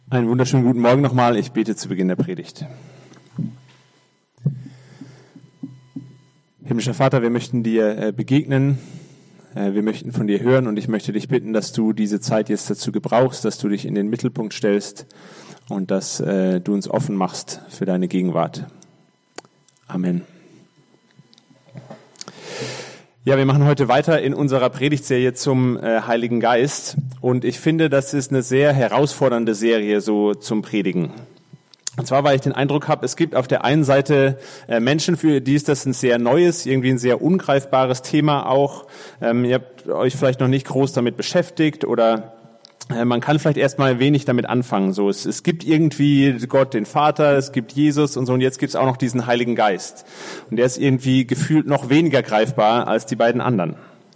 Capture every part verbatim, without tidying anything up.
Einen wunderschönen guten Morgen nochmal. Ich bete zu Beginn der Predigt. Himmlischer Vater, wir möchten dir begegnen. Wir möchten von dir hören und ich möchte dich bitten, dass du diese Zeit jetzt dazu gebrauchst, dass du dich in den Mittelpunkt stellst und dass du uns offen machst für deine Gegenwart. Amen. Ja, wir machen heute weiter in unserer Predigtserie zum äh, Heiligen Geist und ich finde, das ist eine sehr herausfordernde Serie so zum Predigen. Und zwar, weil ich den Eindruck habe, es gibt auf der einen Seite äh, Menschen, für die ist das ein sehr neues, irgendwie ein sehr ungreifbares Thema auch. Ähm, ihr habt euch vielleicht noch nicht groß damit beschäftigt oder man kann vielleicht erstmal wenig damit anfangen. So, es, es gibt irgendwie Gott, den Vater, es gibt Jesus und so, und jetzt gibt es auch noch diesen Heiligen Geist. Und der ist irgendwie gefühlt noch weniger greifbar als die beiden anderen.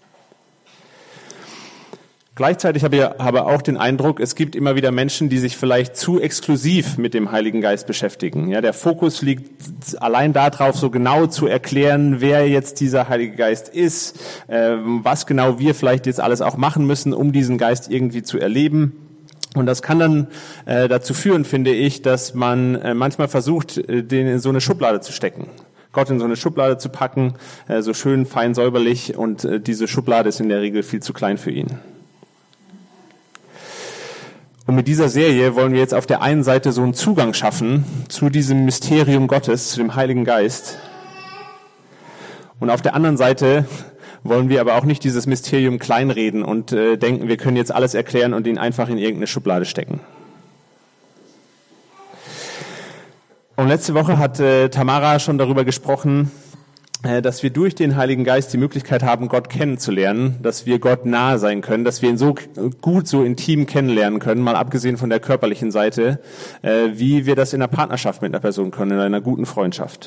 Gleichzeitig habe ich aber auch den Eindruck, es gibt immer wieder Menschen, die sich vielleicht zu exklusiv mit dem Heiligen Geist beschäftigen. Ja, der Fokus liegt allein darauf, so genau zu erklären, wer jetzt dieser Heilige Geist ist, äh, was genau wir vielleicht jetzt alles auch machen müssen, um diesen Geist irgendwie zu erleben. Und das kann dann äh, dazu führen, finde ich, dass man äh, manchmal versucht, äh, den in so eine Schublade zu stecken. Gott in so eine Schublade zu packen, äh, so schön fein säuberlich, und äh, diese Schublade ist in der Regel viel zu klein für ihn. Und mit dieser Serie wollen wir jetzt auf der einen Seite so einen Zugang schaffen zu diesem Mysterium Gottes, zu dem Heiligen Geist. Und auf der anderen Seite wollen wir aber auch nicht dieses Mysterium kleinreden und äh, denken, wir können jetzt alles erklären und ihn einfach in irgendeine Schublade stecken. Und letzte Woche hat äh, Tamara schon darüber gesprochen, dass wir durch den Heiligen Geist die Möglichkeit haben, Gott kennenzulernen, dass wir Gott nahe sein können, dass wir ihn so gut, so intim kennenlernen können, mal abgesehen von der körperlichen Seite, wie wir das in einer Partnerschaft mit einer Person können, in einer guten Freundschaft.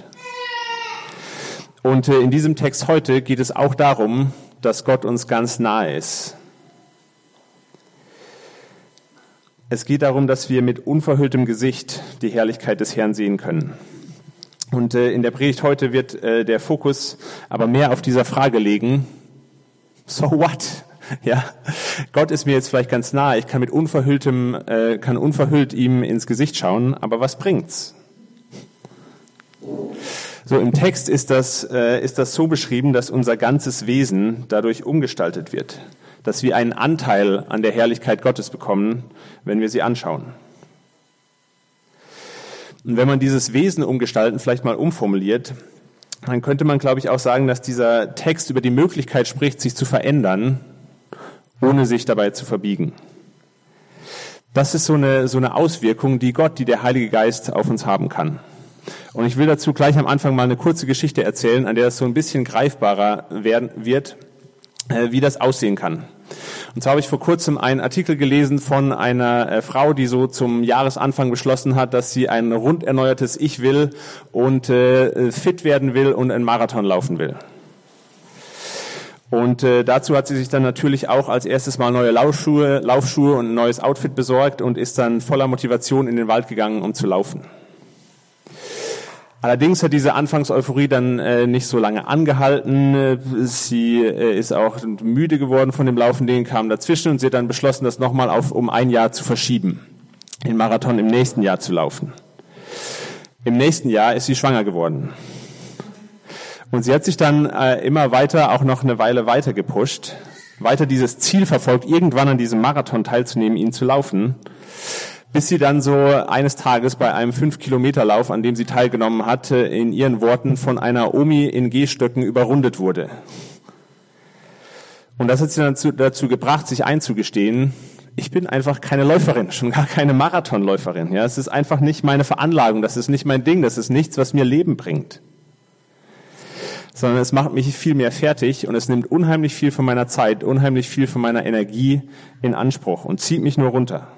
Und in diesem Text heute geht es auch darum, dass Gott uns ganz nahe ist. Es geht darum, dass wir mit unverhülltem Gesicht die Herrlichkeit des Herrn sehen können. Und äh, in der Predigt heute wird äh, der Fokus aber mehr auf dieser Frage liegen, so what? Ja, Gott ist mir jetzt vielleicht ganz nahe, ich kann mit unverhülltem, äh, kann unverhüllt ihm ins Gesicht schauen, aber was bringt's? So, im Text ist das, äh, ist das so beschrieben, dass unser ganzes Wesen dadurch umgestaltet wird, dass wir einen Anteil an der Herrlichkeit Gottes bekommen, wenn wir sie anschauen. Und wenn man dieses Wesen umgestalten vielleicht mal umformuliert, dann könnte man, glaube ich, auch sagen, dass dieser Text über die Möglichkeit spricht, sich zu verändern, ohne sich dabei zu verbiegen. Das ist so eine, so eine Auswirkung, die Gott, die der Heilige Geist auf uns haben kann. Und ich will dazu gleich am Anfang mal eine kurze Geschichte erzählen, an der es so ein bisschen greifbarer werden wird, wie das aussehen kann. Und zwar habe ich vor kurzem einen Artikel gelesen von einer äh, Frau, die so zum Jahresanfang beschlossen hat, dass sie ein rund erneuertes Ich will und äh, fit werden will und einen Marathon laufen will. Und äh, dazu hat sie sich dann natürlich auch als erstes mal neue Laufschuhe, Laufschuhe und ein neues Outfit besorgt und ist dann voller Motivation in den Wald gegangen, um zu laufen. Allerdings hat diese Anfangseuphorie dann äh, nicht so lange angehalten. Sie äh, ist auch müde geworden von dem Laufen, den kam dazwischen, und sie hat dann beschlossen, das nochmal auf um ein Jahr zu verschieben, den Marathon im nächsten Jahr zu laufen. Im nächsten Jahr ist sie schwanger geworden. Und sie hat sich dann äh, immer weiter, auch noch eine Weile weiter gepusht, weiter dieses Ziel verfolgt, irgendwann an diesem Marathon teilzunehmen, ihn zu laufen, bis sie dann so eines Tages bei einem fünf-Kilometer-Lauf, an dem sie teilgenommen hatte, in ihren Worten von einer Omi in Gehstöcken überrundet wurde. Und das hat sie dann dazu, dazu gebracht, sich einzugestehen, ich bin einfach keine Läuferin, schon gar keine Marathonläuferin. Ja, es ist einfach nicht meine Veranlagung, das ist nicht mein Ding, das ist nichts, was mir Leben bringt. Sondern es macht mich viel mehr fertig und es nimmt unheimlich viel von meiner Zeit, unheimlich viel von meiner Energie in Anspruch und zieht mich nur runter.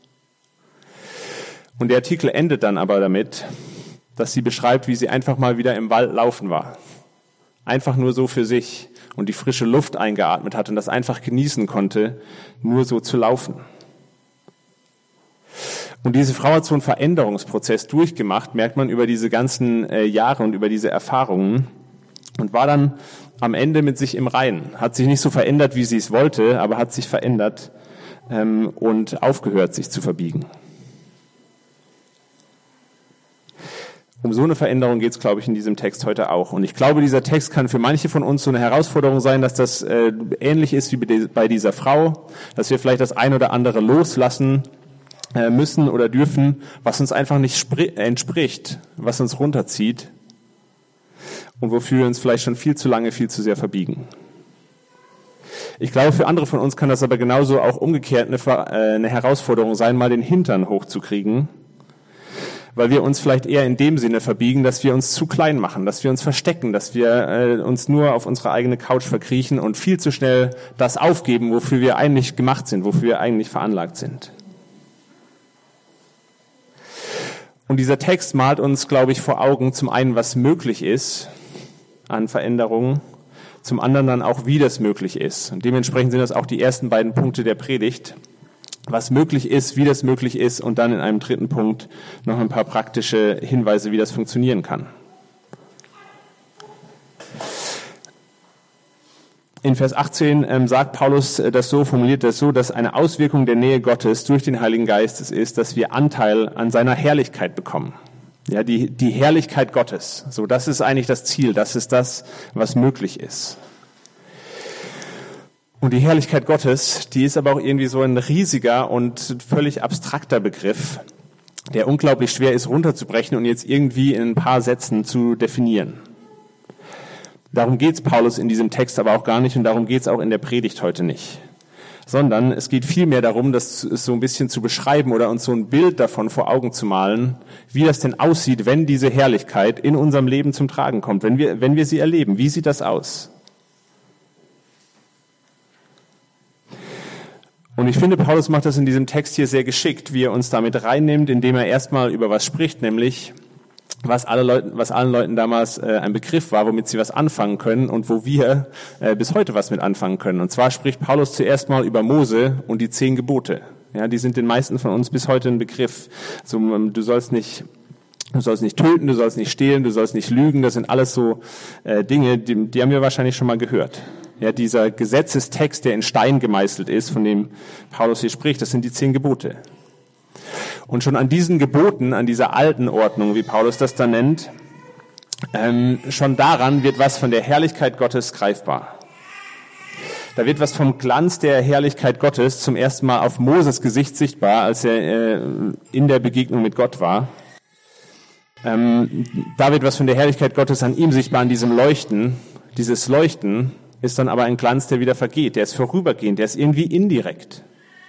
Und der Artikel endet dann aber damit, dass sie beschreibt, wie sie einfach mal wieder im Wald laufen war. Einfach nur so für sich und die frische Luft eingeatmet hat und das einfach genießen konnte, nur so zu laufen. Und diese Frau hat so einen Veränderungsprozess durchgemacht, merkt man über diese ganzen äh, Jahre und über diese Erfahrungen, und war dann am Ende mit sich im Reinen. Hat sich nicht so verändert, wie sie es wollte, aber hat sich verändert ähm, und aufgehört, sich zu verbiegen. Um so eine Veränderung geht es, glaube ich, in diesem Text heute auch. Und ich glaube, dieser Text kann für manche von uns so eine Herausforderung sein, dass das äh, ähnlich ist wie bei dieser Frau, dass wir vielleicht das ein oder andere loslassen äh, müssen oder dürfen, was uns einfach nicht entspricht, was uns runterzieht und wofür wir uns vielleicht schon viel zu lange, viel zu sehr verbiegen. Ich glaube, für andere von uns kann das aber genauso auch umgekehrt eine, äh, eine Herausforderung sein, mal den Hintern hochzukriegen, weil wir uns vielleicht eher in dem Sinne verbiegen, dass wir uns zu klein machen, dass wir uns verstecken, dass wir äh, uns nur auf unsere eigene Couch verkriechen und viel zu schnell das aufgeben, wofür wir eigentlich gemacht sind, wofür wir eigentlich veranlagt sind. Und dieser Text malt uns, glaube ich, vor Augen zum einen, was möglich ist an Veränderungen, zum anderen dann auch, wie das möglich ist. Und dementsprechend sind das auch die ersten beiden Punkte der Predigt. Was möglich ist, wie das möglich ist und dann in einem dritten Punkt noch ein paar praktische Hinweise, wie das funktionieren kann. In Vers achtzehn ähm, sagt Paulus das so, formuliert das so, dass eine Auswirkung der Nähe Gottes durch den Heiligen Geist ist, dass wir Anteil an seiner Herrlichkeit bekommen. Ja, die, die Herrlichkeit Gottes. So, das ist eigentlich das Ziel. Das ist das, was möglich ist. Und die Herrlichkeit Gottes, die ist aber auch irgendwie so ein riesiger und völlig abstrakter Begriff, der unglaublich schwer ist runterzubrechen und jetzt irgendwie in ein paar Sätzen zu definieren. Darum geht's Paulus in diesem Text aber auch gar nicht und darum geht's auch in der Predigt heute nicht. Sondern es geht vielmehr darum, das so ein bisschen zu beschreiben oder uns so ein Bild davon vor Augen zu malen, wie das denn aussieht, wenn diese Herrlichkeit in unserem Leben zum Tragen kommt, wenn wir, wenn wir sie erleben. Wie sieht das aus? Und ich finde, Paulus macht das in diesem Text hier sehr geschickt, wie er uns damit reinnimmt, indem er erstmal über was spricht, nämlich was alle Leuten, was allen Leuten damals äh, ein Begriff war, womit sie was anfangen können und wo wir äh, bis heute was mit anfangen können. Und zwar spricht Paulus zuerst mal über Mose und die zehn Gebote. Ja, die sind den meisten von uns bis heute ein Begriff. So, du sollst nicht Du sollst nicht töten, du sollst nicht stehlen, du sollst nicht lügen. Das sind alles so äh, Dinge, die, die haben wir wahrscheinlich schon mal gehört. Ja, dieser Gesetzestext, der in Stein gemeißelt ist, von dem Paulus hier spricht, das sind die zehn Gebote. Und schon an diesen Geboten, an dieser alten Ordnung, wie Paulus das da nennt, ähm, schon daran wird was von der Herrlichkeit Gottes greifbar. Da wird was vom Glanz der Herrlichkeit Gottes zum ersten Mal auf Moses Gesicht sichtbar, als er äh, in der Begegnung mit Gott war. Ähm, da wird was von der Herrlichkeit Gottes an ihm sichtbar, an diesem Leuchten. Dieses Leuchten ist dann aber ein Glanz, der wieder vergeht, der ist vorübergehend, der ist irgendwie indirekt.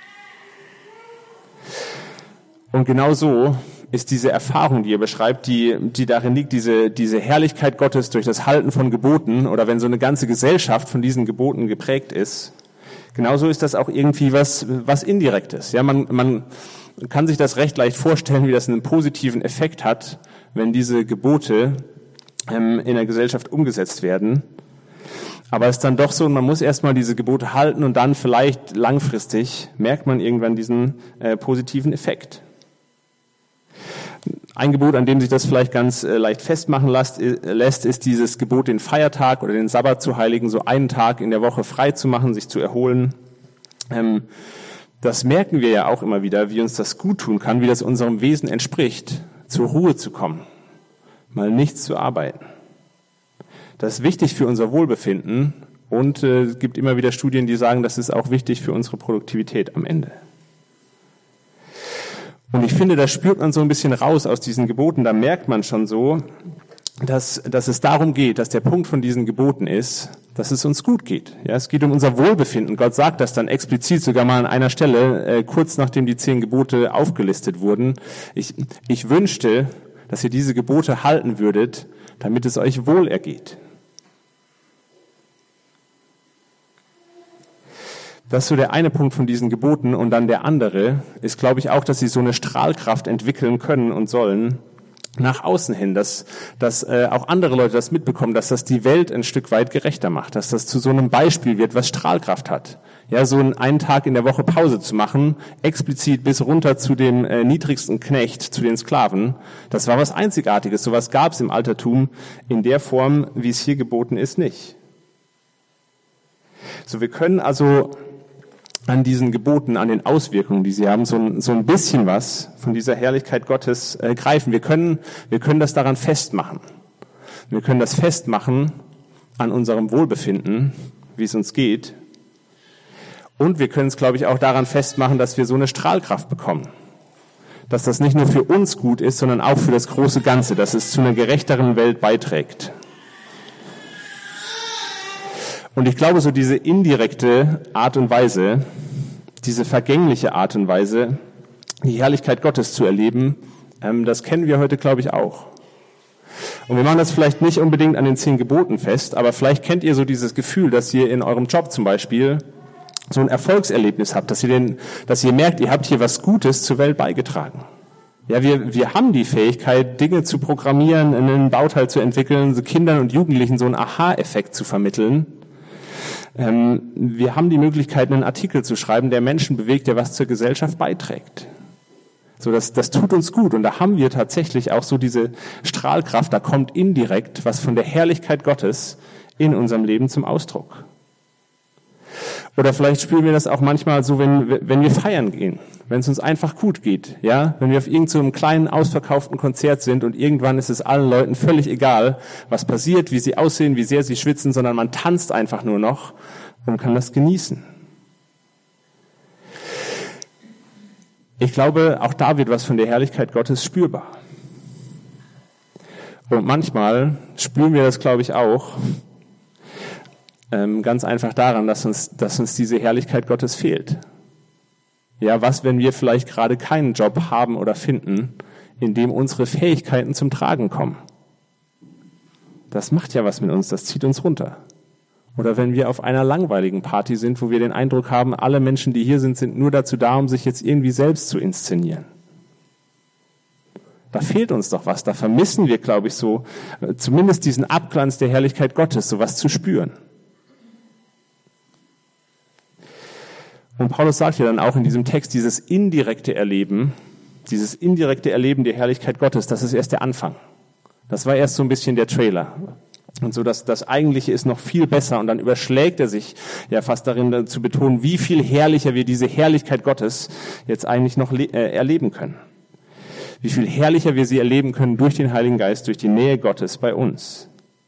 Und genau so ist diese Erfahrung, die er beschreibt, die, die darin liegt, diese, diese Herrlichkeit Gottes durch das Halten von Geboten oder wenn so eine ganze Gesellschaft von diesen Geboten geprägt ist, genauso ist das auch irgendwie was, was Indirektes. Ja, man, man kann sich das recht leicht vorstellen, wie das einen positiven Effekt hat, wenn diese Gebote ähm, in der Gesellschaft umgesetzt werden. Aber es ist dann doch so, man muss erstmal diese Gebote halten und dann vielleicht langfristig merkt man irgendwann diesen äh, positiven Effekt. Ein Gebot, an dem sich das vielleicht ganz äh, leicht festmachen lässt, lässt, ist dieses Gebot, den Feiertag oder den Sabbat zu heiligen, so einen Tag in der Woche frei zu machen, sich zu erholen. Ähm, das merken wir ja auch immer wieder, wie uns das gut tun kann, wie das unserem Wesen entspricht, zur Ruhe zu kommen, mal nichts zu arbeiten. Das ist wichtig für unser Wohlbefinden und äh, es gibt immer wieder Studien, die sagen, das ist auch wichtig für unsere Produktivität am Ende. Und ich finde, da spürt man so ein bisschen raus aus diesen Geboten, da merkt man schon so, dass, dass es darum geht, dass der Punkt von diesen Geboten ist, dass es uns gut geht. Ja, es geht um unser Wohlbefinden. Gott sagt das dann explizit sogar mal an einer Stelle, äh, kurz nachdem die zehn Gebote aufgelistet wurden. Ich, ich wünschte, dass ihr diese Gebote halten würdet, damit es euch wohl ergeht. Das ist so der eine Punkt von diesen Geboten. Und dann der andere ist, glaube ich, auch, dass sie so eine Strahlkraft entwickeln können und sollen nach außen hin, dass, dass äh, auch andere Leute das mitbekommen, dass das die Welt ein Stück weit gerechter macht, dass das zu so einem Beispiel wird, was Strahlkraft hat. Ja, so einen Tag in der Woche Pause zu machen, explizit bis runter zu dem äh, niedrigsten Knecht, zu den Sklaven, das war was Einzigartiges. Sowas gab es im Altertum in der Form, wie es hier geboten ist, nicht. So, wir können also an diesen Geboten, an den Auswirkungen, die sie haben, so ein, so ein bisschen was von dieser Herrlichkeit Gottes äh, greifen. Wir können, wir können das daran festmachen. Wir können das festmachen an unserem Wohlbefinden, wie es uns geht. Und wir können es, glaube ich, auch daran festmachen, dass wir so eine Strahlkraft bekommen. Dass das nicht nur für uns gut ist, sondern auch für das große Ganze, dass es zu einer gerechteren Welt beiträgt. Und ich glaube, so diese indirekte Art und Weise, diese vergängliche Art und Weise, die Herrlichkeit Gottes zu erleben, ähm, das kennen wir heute, glaube ich, auch. Und wir machen das vielleicht nicht unbedingt an den zehn Geboten fest, aber vielleicht kennt ihr so dieses Gefühl, dass ihr in eurem Job zum Beispiel so ein Erfolgserlebnis habt, dass ihr, den, dass ihr merkt, ihr habt hier was Gutes zur Welt beigetragen. Ja, wir, wir haben die Fähigkeit, Dinge zu programmieren, einen Bauteil zu entwickeln, so Kindern und Jugendlichen so einen Aha-Effekt zu vermitteln. Ähm, wir haben die Möglichkeit, einen Artikel zu schreiben, der Menschen bewegt, der was zur Gesellschaft beiträgt. So, das, das tut uns gut. Und da haben wir tatsächlich auch so diese Strahlkraft, da kommt indirekt was von der Herrlichkeit Gottes in unserem Leben zum Ausdruck. Oder vielleicht spüren wir das auch manchmal so, wenn, wenn wir feiern gehen, wenn es uns einfach gut geht, ja, wenn wir auf irgendeinem so kleinen, ausverkauften Konzert sind und irgendwann ist es allen Leuten völlig egal, was passiert, wie sie aussehen, wie sehr sie schwitzen, sondern man tanzt einfach nur noch und kann das genießen. Ich glaube, auch da wird was von der Herrlichkeit Gottes spürbar. Und manchmal spüren wir das, glaube ich, auch, ähm, ganz einfach daran, dass uns, dass uns diese Herrlichkeit Gottes fehlt. Ja, was, wenn wir vielleicht gerade keinen Job haben oder finden, in dem unsere Fähigkeiten zum Tragen kommen? Das macht ja was mit uns, das zieht uns runter. Oder wenn wir auf einer langweiligen Party sind, wo wir den Eindruck haben, alle Menschen, die hier sind, sind nur dazu da, um sich jetzt irgendwie selbst zu inszenieren. Da fehlt uns doch was, da vermissen wir, glaube ich, so zumindest diesen Abglanz der Herrlichkeit Gottes, sowas zu spüren. Und Paulus sagt ja dann auch in diesem Text, dieses indirekte Erleben, dieses indirekte Erleben der Herrlichkeit Gottes, das ist erst der Anfang. Das war erst so ein bisschen der Trailer. Und so, dass das Eigentliche ist noch viel besser. Und dann überschlägt er sich ja fast darin zu betonen, wie viel herrlicher wir diese Herrlichkeit Gottes jetzt eigentlich noch le- äh, erleben können. Wie viel herrlicher wir sie erleben können durch den Heiligen Geist, durch die Nähe Gottes bei uns.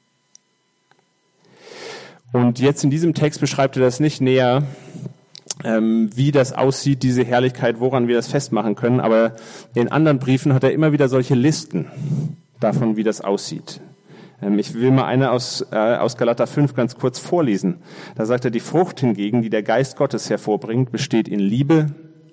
Und jetzt in diesem Text beschreibt er das nicht näher, ähm, wie das aussieht, diese Herrlichkeit, woran wir das festmachen können. Aber in anderen Briefen hat er immer wieder solche Listen davon, wie das aussieht. Ähm, ich will mal eine aus, äh, aus Galater fünf ganz kurz vorlesen. Da sagt er, die Frucht hingegen, die der Geist Gottes hervorbringt, besteht in Liebe,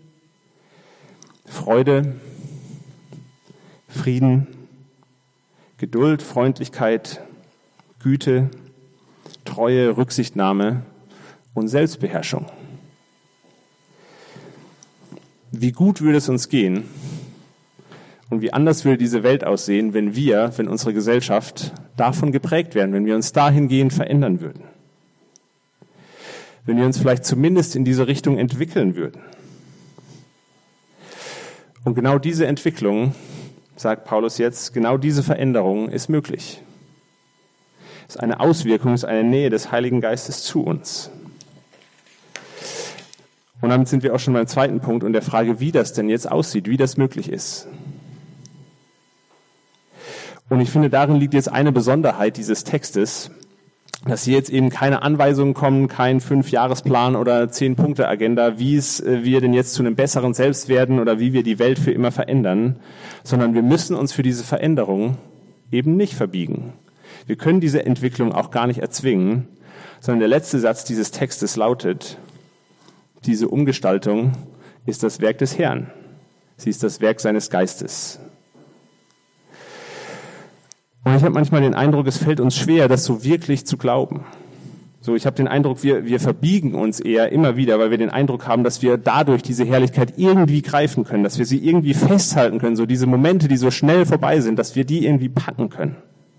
Freude, Frieden, Geduld, Freundlichkeit, Güte, Treue, Rücksichtnahme und Selbstbeherrschung. Wie gut würde es uns gehen und wie anders würde diese Welt aussehen, wenn wir, wenn unsere Gesellschaft davon geprägt wären, wenn wir uns dahingehend verändern würden. Wenn wir uns vielleicht zumindest in diese Richtung entwickeln würden. Und genau diese Entwicklung, sagt Paulus jetzt, genau diese Veränderung ist möglich. Es ist eine Auswirkung, es ist eine Nähe des Heiligen Geistes zu uns. Und damit sind wir auch schon beim zweiten Punkt und der Frage, wie das denn jetzt aussieht, wie das möglich ist. Und ich finde, darin liegt jetzt eine Besonderheit dieses Textes, dass hier jetzt eben keine Anweisungen kommen, kein Fünfjahresplan oder Zehn-Punkte-Agenda, wie es wir denn jetzt zu einem besseren Selbst werden oder wie wir die Welt für immer verändern, sondern wir müssen uns für diese Veränderung eben nicht verbiegen. Wir können diese Entwicklung auch gar nicht erzwingen, sondern der letzte Satz dieses Textes lautet, diese Umgestaltung ist das Werk des Herrn. Sie ist das Werk seines Geistes. Und ich habe manchmal den Eindruck, es fällt uns schwer, das so wirklich zu glauben. So, ich habe den Eindruck, wir, wir verbiegen uns eher immer wieder, weil wir den Eindruck haben, dass wir dadurch diese Herrlichkeit irgendwie greifen können, dass wir sie irgendwie festhalten können, so diese Momente, die so schnell vorbei sind, dass wir die irgendwie packen können.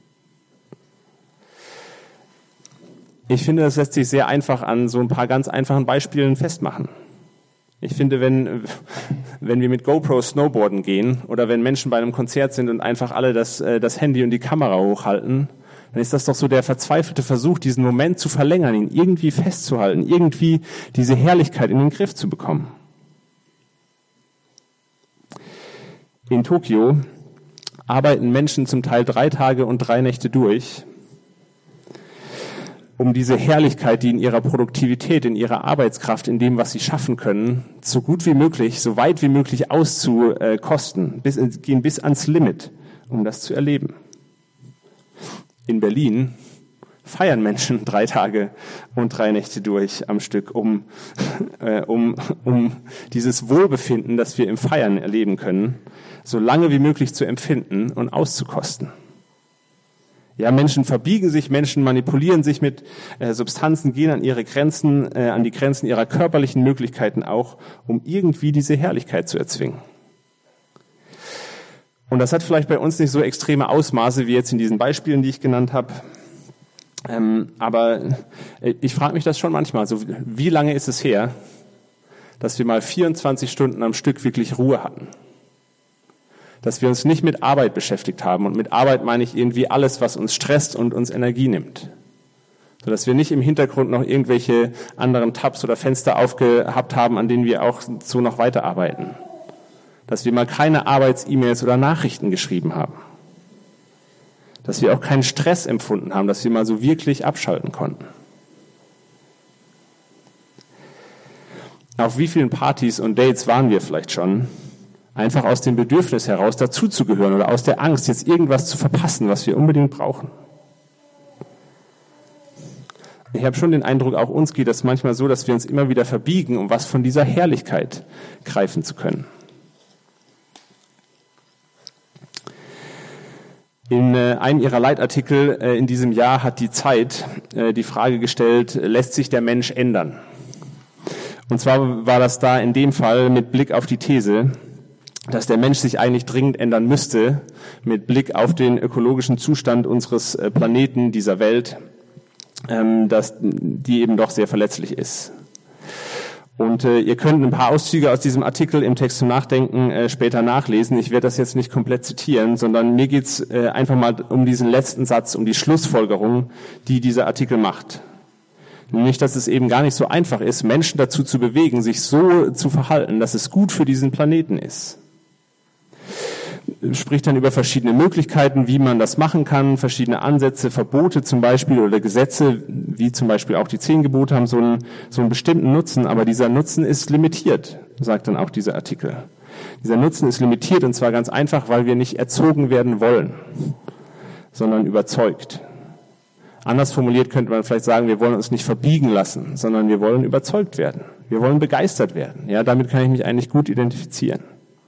Ich finde, das lässt sich sehr einfach an so ein paar ganz einfachen Beispielen festmachen. Ich finde, wenn, wenn wir mit GoPro Snowboarden gehen oder wenn Menschen bei einem Konzert sind und einfach alle das, das Handy und die Kamera hochhalten, dann ist das doch so der verzweifelte Versuch, diesen Moment zu verlängern, ihn irgendwie festzuhalten, irgendwie diese Herrlichkeit in den Griff zu bekommen. In Tokio arbeiten Menschen zum Teil drei Tage und drei Nächte durch, um diese Herrlichkeit, die in ihrer Produktivität, in ihrer Arbeitskraft, in dem, was sie schaffen können, so gut wie möglich, so weit wie möglich auszukosten, bis, gehen bis ans Limit, um das zu erleben. In Berlin feiern Menschen drei Tage und drei Nächte durch am Stück, um, äh, um, um dieses Wohlbefinden, das wir im Feiern erleben können, so lange wie möglich zu empfinden und auszukosten. Ja, Menschen verbiegen sich, Menschen manipulieren sich mit äh, Substanzen, gehen an ihre Grenzen, äh, an die Grenzen ihrer körperlichen Möglichkeiten auch, um irgendwie diese Herrlichkeit zu erzwingen. Und das hat vielleicht bei uns nicht so extreme Ausmaße wie jetzt in diesen Beispielen, die ich genannt habe. Ähm, aber ich frage mich das schon manchmal, so wie lange ist es her, dass wir mal vierundzwanzig Stunden am Stück wirklich Ruhe hatten? Dass wir uns nicht mit Arbeit beschäftigt haben. Und mit Arbeit meine ich irgendwie alles, was uns stresst und uns Energie nimmt. Sodass wir nicht im Hintergrund noch irgendwelche anderen Tabs oder Fenster aufgehabt haben, an denen wir auch so noch weiterarbeiten. Dass wir mal keine Arbeits-E-Mails oder Nachrichten geschrieben haben. Dass wir auch keinen Stress empfunden haben, dass wir mal so wirklich abschalten konnten. Auf wie vielen Partys und Dates waren wir vielleicht schon? Einfach aus dem Bedürfnis heraus, dazuzugehören oder aus der Angst, jetzt irgendwas zu verpassen, was wir unbedingt brauchen. Ich habe schon den Eindruck, auch uns geht das manchmal so, dass wir uns immer wieder verbiegen, um was von dieser Herrlichkeit greifen zu können. In äh, einem ihrer Leitartikel äh, in diesem Jahr hat die Zeit äh, die Frage gestellt, lässt sich der Mensch ändern? Und zwar war das da in dem Fall mit Blick auf die These, dass der Mensch sich eigentlich dringend ändern müsste, mit Blick auf den ökologischen Zustand unseres äh, Planeten, dieser Welt, ähm, dass die eben doch sehr verletzlich ist. Und äh, ihr könnt ein paar Auszüge aus diesem Artikel im Text zum Nachdenken äh, später nachlesen. Ich werde das jetzt nicht komplett zitieren, sondern mir geht's äh, einfach mal um diesen letzten Satz, um die Schlussfolgerung, die dieser Artikel macht. Nämlich, dass es eben gar nicht so einfach ist, Menschen dazu zu bewegen, sich so zu verhalten, dass es gut für diesen Planeten ist. Spricht dann über verschiedene Möglichkeiten, wie man das machen kann, verschiedene Ansätze, Verbote zum Beispiel oder Gesetze, wie zum Beispiel auch die zehn Gebote haben so einen, so einen bestimmten Nutzen, aber dieser Nutzen ist limitiert, sagt dann auch dieser Artikel. Dieser Nutzen ist limitiert und zwar ganz einfach, weil wir nicht erzogen werden wollen, sondern überzeugt. Anders formuliert könnte man vielleicht sagen, wir wollen uns nicht verbiegen lassen, sondern wir wollen überzeugt werden. Wir wollen begeistert werden. Ja, damit kann ich mich eigentlich gut identifizieren.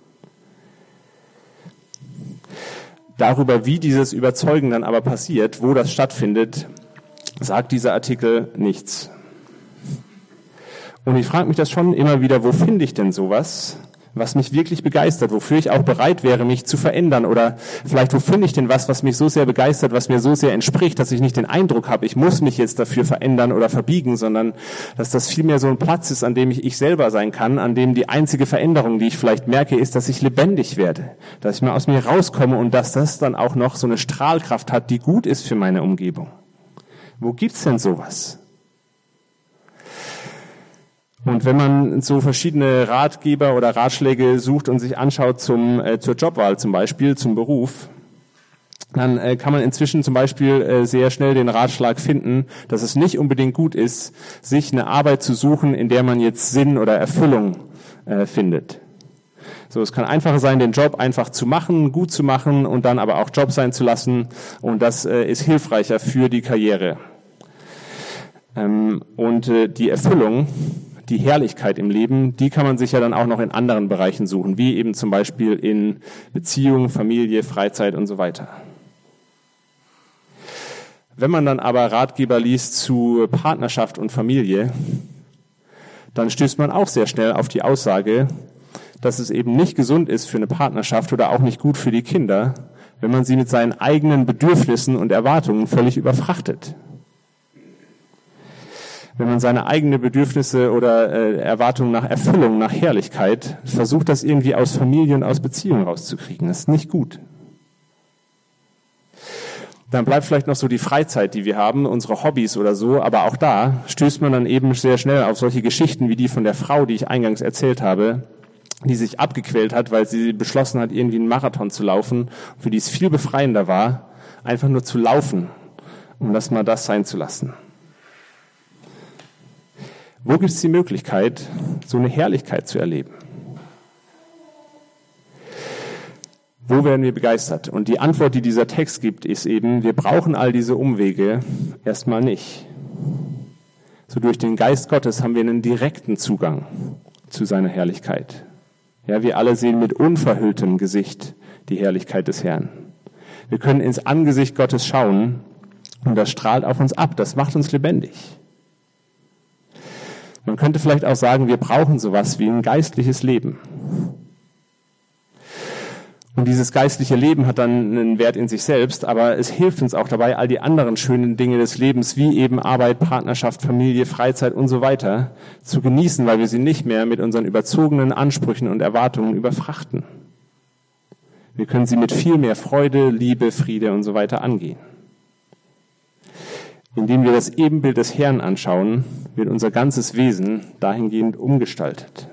Darüber, wie dieses Überzeugen dann aber passiert, wo das stattfindet, sagt dieser Artikel nichts. Und ich frage mich das schon immer wieder, wo finde ich denn sowas, was mich wirklich begeistert, wofür ich auch bereit wäre, mich zu verändern, oder vielleicht wo finde ich denn was, was mich so sehr begeistert, was mir so sehr entspricht, dass ich nicht den Eindruck habe, ich muss mich jetzt dafür verändern oder verbiegen, sondern dass das vielmehr so ein Platz ist, an dem ich ich selber sein kann, an dem die einzige Veränderung, die ich vielleicht merke, ist, dass ich lebendig werde, dass ich mal aus mir rauskomme und dass das dann auch noch so eine Strahlkraft hat, die gut ist für meine Umgebung. Wo gibt's denn sowas? Und wenn man so verschiedene Ratgeber oder Ratschläge sucht und sich anschaut zum, äh, zur Jobwahl zum Beispiel, zum Beruf, dann äh, kann man inzwischen zum Beispiel äh, sehr schnell den Ratschlag finden, dass es nicht unbedingt gut ist, sich eine Arbeit zu suchen, in der man jetzt Sinn oder Erfüllung äh, findet. So, es kann einfacher sein, den Job einfach zu machen, gut zu machen und dann aber auch Job sein zu lassen, und das äh, ist hilfreicher für die Karriere. Ähm, und äh, die Erfüllung, die Herrlichkeit im Leben, die kann man sich ja dann auch noch in anderen Bereichen suchen, wie eben zum Beispiel in Beziehung, Familie, Freizeit und so weiter. Wenn man dann aber Ratgeber liest zu Partnerschaft und Familie, dann stößt man auch sehr schnell auf die Aussage, dass es eben nicht gesund ist für eine Partnerschaft oder auch nicht gut für die Kinder, wenn man sie mit seinen eigenen Bedürfnissen und Erwartungen völlig überfrachtet. Wenn man seine eigenen Bedürfnisse oder äh, Erwartungen nach Erfüllung, nach Herrlichkeit versucht, das irgendwie aus Familie und aus Beziehung rauszukriegen. Das ist nicht gut. Dann bleibt vielleicht noch so die Freizeit, die wir haben, unsere Hobbys oder so, aber auch da stößt man dann eben sehr schnell auf solche Geschichten wie die von der Frau, die ich eingangs erzählt habe, die sich abgequält hat, weil sie beschlossen hat, irgendwie einen Marathon zu laufen, für die es viel befreiender war, einfach nur zu laufen, um das mal das sein zu lassen. Wo gibt es die Möglichkeit, so eine Herrlichkeit zu erleben? Wo werden wir begeistert? Und die Antwort, die dieser Text gibt, ist eben, wir brauchen all diese Umwege erstmal nicht. So durch den Geist Gottes haben wir einen direkten Zugang zu seiner Herrlichkeit. Ja, wir alle sehen mit unverhülltem Gesicht die Herrlichkeit des Herrn. Wir können ins Angesicht Gottes schauen und das strahlt auf uns ab. Das macht uns lebendig. Man könnte vielleicht auch sagen, wir brauchen sowas wie ein geistliches Leben. Und dieses geistliche Leben hat dann einen Wert in sich selbst, aber es hilft uns auch dabei, all die anderen schönen Dinge des Lebens, wie eben Arbeit, Partnerschaft, Familie, Freizeit und so weiter, zu genießen, weil wir sie nicht mehr mit unseren überzogenen Ansprüchen und Erwartungen überfrachten. Wir können sie mit viel mehr Freude, Liebe, Friede und so weiter angehen. Indem wir das Ebenbild des Herrn anschauen, wird unser ganzes Wesen dahingehend umgestaltet.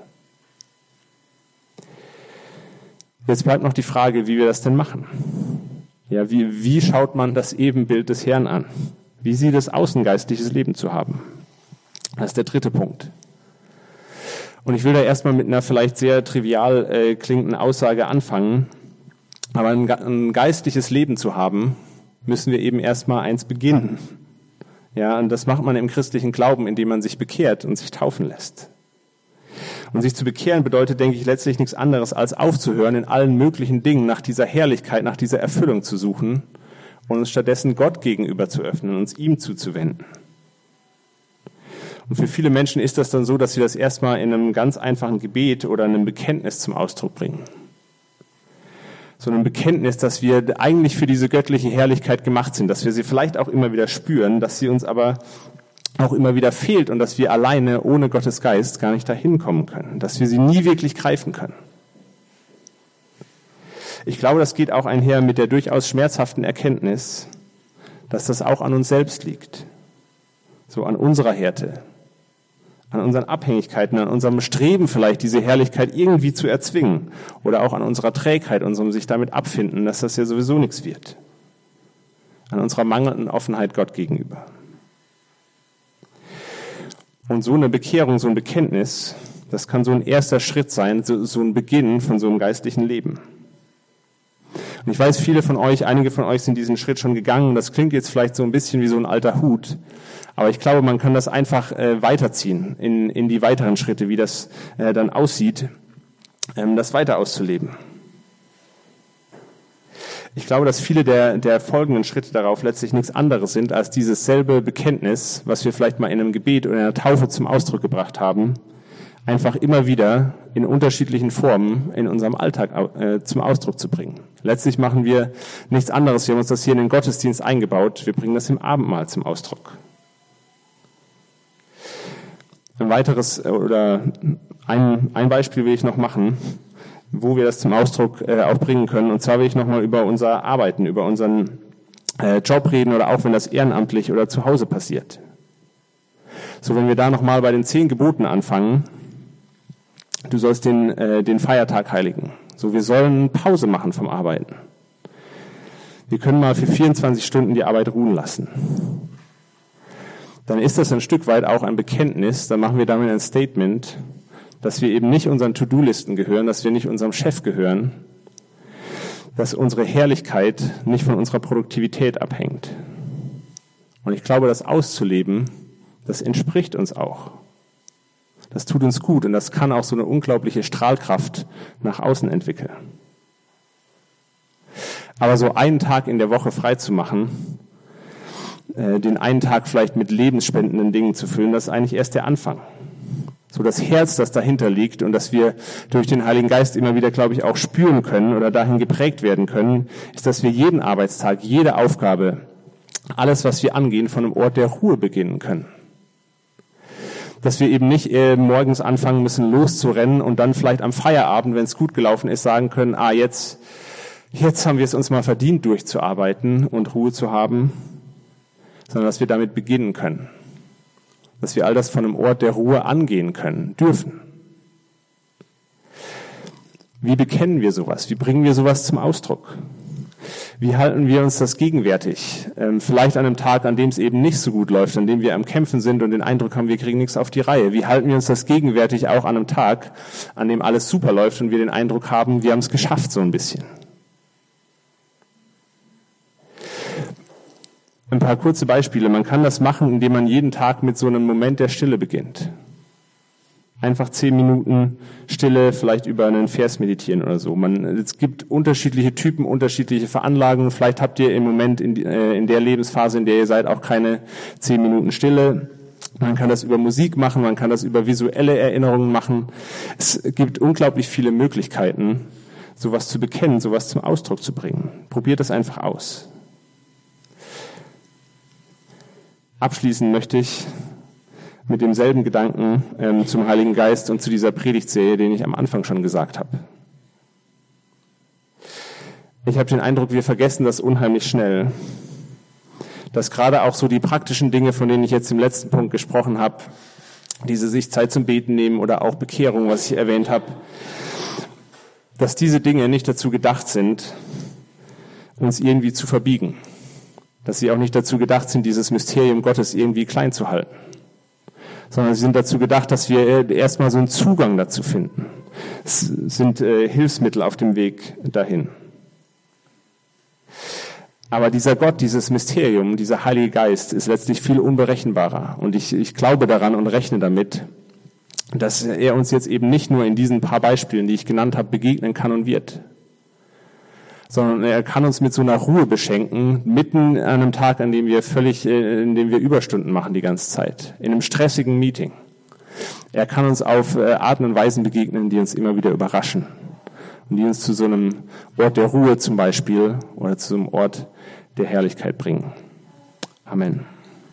Jetzt bleibt noch die Frage, wie wir das denn machen. Ja, wie, wie schaut man das Ebenbild des Herrn an? Wie sieht es aus, ein geistliches Leben zu haben? Das ist der dritte Punkt. Und ich will da erstmal mit einer vielleicht sehr trivial äh, klingenden Aussage anfangen. Aber ein, ein geistliches Leben zu haben, müssen wir eben erstmal eins beginnen. Ja, und das macht man im christlichen Glauben, indem man sich bekehrt und sich taufen lässt. Und sich zu bekehren bedeutet, denke ich, letztlich nichts anderes, als aufzuhören, in allen möglichen Dingen nach dieser Herrlichkeit, nach dieser Erfüllung zu suchen und uns stattdessen Gott gegenüber zu öffnen, uns ihm zuzuwenden. Und für viele Menschen ist das dann so, dass sie das erstmal in einem ganz einfachen Gebet oder einem Bekenntnis zum Ausdruck bringen. So ein Bekenntnis, dass wir eigentlich für diese göttliche Herrlichkeit gemacht sind, dass wir sie vielleicht auch immer wieder spüren, dass sie uns aber auch immer wieder fehlt und dass wir alleine ohne Gottes Geist gar nicht dahin kommen können, dass wir sie nie wirklich greifen können. Ich glaube, das geht auch einher mit der durchaus schmerzhaften Erkenntnis, dass das auch an uns selbst liegt, so an unserer Härte, an unseren Abhängigkeiten, an unserem Streben vielleicht, diese Herrlichkeit irgendwie zu erzwingen oder auch an unserer Trägheit, unserem sich damit abfinden, dass das ja sowieso nichts wird, an unserer mangelnden Offenheit Gott gegenüber. Und so eine Bekehrung, so ein Bekenntnis, das kann so ein erster Schritt sein, so, so ein Beginn von so einem geistlichen Leben. Und ich weiß, viele von euch, einige von euch sind diesen Schritt schon gegangen. Das klingt jetzt vielleicht so ein bisschen wie so ein alter Hut. Aber ich glaube, man kann das einfach äh, weiterziehen in, in die weiteren Schritte, wie das äh, dann aussieht, ähm, das weiter auszuleben. Ich glaube, dass viele der, der folgenden Schritte darauf letztlich nichts anderes sind als dieses selbe Bekenntnis, was wir vielleicht mal in einem Gebet oder in einer Taufe zum Ausdruck gebracht haben, einfach immer wieder in unterschiedlichen Formen in unserem Alltag äh, zum Ausdruck zu bringen. Letztlich machen wir nichts anderes. Wir haben uns das hier in den Gottesdienst eingebaut. Wir bringen das im Abendmahl zum Ausdruck. Ein weiteres oder ein, ein Beispiel will ich noch machen, wo wir das zum Ausdruck äh, auch bringen können. Und zwar will ich nochmal über unser Arbeiten, über unseren äh, Job reden oder auch wenn das ehrenamtlich oder zu Hause passiert. So, wenn wir da nochmal bei den zehn Geboten anfangen, du sollst den, äh, den Feiertag heiligen. So, wir sollen Pause machen vom Arbeiten. Wir können mal für vierundzwanzig Stunden die Arbeit ruhen lassen. Dann ist das ein Stück weit auch ein Bekenntnis, dann machen wir damit ein Statement, dass wir eben nicht unseren To-Do-Listen gehören, dass wir nicht unserem Chef gehören, dass unsere Herrlichkeit nicht von unserer Produktivität abhängt. Und ich glaube, das auszuleben, das entspricht uns auch. Das tut uns gut und das kann auch so eine unglaubliche Strahlkraft nach außen entwickeln. Aber so einen Tag in der Woche frei zu machen, äh, den einen Tag vielleicht mit lebensspendenden Dingen zu füllen, das ist eigentlich erst der Anfang. So das Herz, das dahinter liegt und das wir durch den Heiligen Geist immer wieder, glaube ich, auch spüren können oder dahin geprägt werden können, ist, dass wir jeden Arbeitstag, jede Aufgabe, alles, was wir angehen, von einem Ort der Ruhe beginnen können. Dass wir eben nicht äh, morgens anfangen müssen, loszurennen und dann vielleicht am Feierabend, wenn es gut gelaufen ist, sagen können, ah, jetzt, jetzt haben wir es uns mal verdient, durchzuarbeiten und Ruhe zu haben, sondern dass wir damit beginnen können. Dass wir all das von einem Ort der Ruhe angehen können, dürfen. Wie bekennen wir sowas? Wie bringen wir sowas zum Ausdruck? Wie halten wir uns das gegenwärtig? Ähm, vielleicht an einem Tag, an dem es eben nicht so gut läuft, an dem wir am Kämpfen sind und den Eindruck haben, wir kriegen nichts auf die Reihe. Wie halten wir uns das gegenwärtig auch an einem Tag, an dem alles super läuft und wir den Eindruck haben, wir haben es geschafft so ein bisschen? Ein paar kurze Beispiele. Man kann das machen, indem man jeden Tag mit so einem Moment der Stille beginnt. Einfach zehn Minuten Stille, vielleicht über einen Vers meditieren oder so. Man, es gibt unterschiedliche Typen, unterschiedliche Veranlagungen. Vielleicht habt ihr im Moment in, äh, in der Lebensphase, in der ihr seid, auch keine zehn Minuten Stille. Man kann das über Musik machen, man kann das über visuelle Erinnerungen machen. Es gibt unglaublich viele Möglichkeiten, sowas zu bekennen, sowas zum Ausdruck zu bringen. Probiert das einfach aus. Abschließen möchte ich mit demselben Gedanken ähm, zum Heiligen Geist und zu dieser Predigtserie, den ich am Anfang schon gesagt habe. Ich habe den Eindruck, wir vergessen das unheimlich schnell. Dass gerade auch so die praktischen Dinge, von denen ich jetzt im letzten Punkt gesprochen habe, diese sich Zeit zum Beten nehmen oder auch Bekehrung, was ich erwähnt habe, dass diese Dinge nicht dazu gedacht sind, uns irgendwie zu verbiegen. Dass sie auch nicht dazu gedacht sind, dieses Mysterium Gottes irgendwie klein zu halten. Sondern sie sind dazu gedacht, dass wir erstmal so einen Zugang dazu finden. Es sind äh, Hilfsmittel auf dem Weg dahin. Aber dieser Gott, dieses Mysterium, dieser Heilige Geist ist letztlich viel unberechenbarer. Und ich, ich glaube daran und rechne damit, dass er uns jetzt eben nicht nur in diesen paar Beispielen, die ich genannt habe, begegnen kann und wird, sondern er kann uns mit so einer Ruhe beschenken, mitten an einem Tag, an dem wir völlig, in dem wir Überstunden machen die ganze Zeit, in einem stressigen Meeting. Er kann uns auf Arten und Weisen begegnen, die uns immer wieder überraschen und die uns zu so einem Ort der Ruhe zum Beispiel oder zu so einem Ort der Herrlichkeit bringen. Amen.